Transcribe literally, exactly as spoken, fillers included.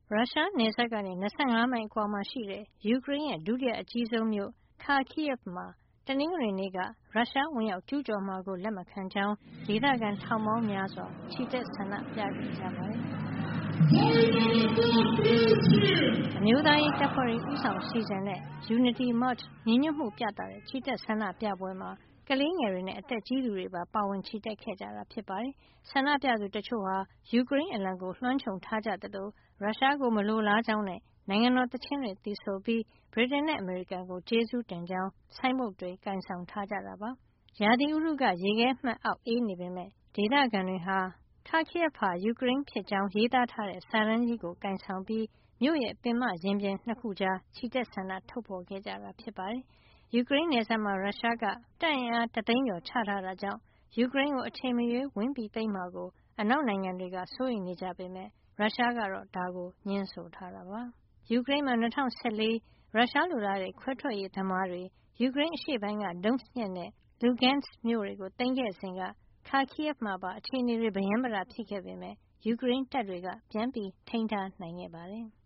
ရုရှားနယ်စပ်ကနေ ၂၅ မိုင်အကွာမှာရှိတဲ့ ယူကရိန်းရဲ့ ဒုတိယအကြီးဆုံးမြို့ Kharkiv မှာ တနင်္ဂနွေနေ့က ရုရှားဝင်ရောက်ကျူးကျော်မှာကို လက်မခံကြောင်း ဒေသခံထောင်ပေါင်းများစွာ ချီတက်ဆန္ဒပြခဲ့ကြပါတယ်။ အမျိုးသားရေးတပ်ဖွဲ့တွေ ဦးဆောင်စီစဉ်တဲ့ Unity March ညီညွတ်မှုပြသတဲ့ ချီတက်ဆန္ဒပြပွဲမှာ ကလေးငယ်တွေနဲ့ အသက်ကြီးသူတွေပါ ပါဝင်ချီတက်ခဲ့ကြတာ ဖြစ်ပါတယ်။ ဆန္ဒပြသူတချို့ဟာ ယူကရိန်းအလံကို လွှမ်းခြုံထားကြသလို ရုရှားကို မလိုလားကြောင်းနဲ့ နိုင်ငံတော်သီချင်းတွေ သီဆိုပြီး ဗြိတိန်နဲ့ အမေရိကန်ကို ကျေးဇူးတင်ကြောင်း ဆိုင်းဘုတ်တွေကိုင်ဆောင်ထားကြတာပါ။ ရာသီဥတုက ရေခဲမှတ်အောက် အေးနေပေမယ့် ဒေသခံတွေဟာ Kharkiv ဟာ ယူကရိန်းဖြစ်ကြောင်း ရေးသားထားတဲ့ စာတန်းကြီးကို ကိုင်ဆောင်ပြီး မြို့ရဲ့ ပင်မရင်ပြင် ၂ ခုကြား ချီတက်ဆန္ဒထုတ်ဖေါ်ခဲ့ကြတာ ဖြစ်ပါတယ်။ ယူကရိန်းနယ်စပ်မှာ ရုရှားက တပ်အင်အား တသိန်းကျော်ချထားတာကြောင့် ယူကရိန်းကို အချိန်မရွေး ဝင်သိမ်းမှာကို အနောက်နိုင်ငံတွေက စိုးရိမ်နေကြပေမယ့် ရုရှားကတော့ ဒါကို ငြင်းဆိုထားတာပါ။ ယူကရိန်းမှာ ၂၀၁၄ ရုရှားလိုလားတဲ့ ခွဲထွက်ရေးသမားတွေ ယူကရိန်းအရှေ့ပိုင်းက Donetsk နဲ့ Luhansk မြို့တွေကို သိမ်းခဲ့စဉ်က Kharkiv မှာပါ အခြေနေတွေ ပရမ်းပတာ ဖြစ်ခဲ့ပေမယ့် ယူကရိန်းတပ်တွေက ပြန်ထိန်းထားနိုင်ခဲ့ပါတယ်